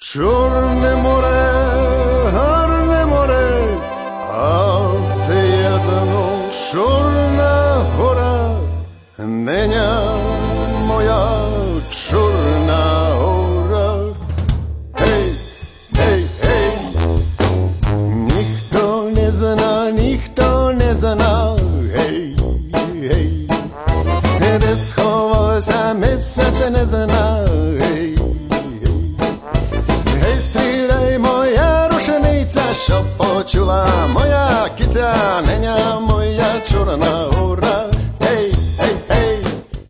Čorné more, horné more, asi jedno čorná hora, neňa moja čorná hora. Hej, hej, hej, nikto nezná, hej, hej, kde schoval sa mesiace nezná, hej, hej, hej, strieľaj moja rušenica, čo počula moja kica, neňa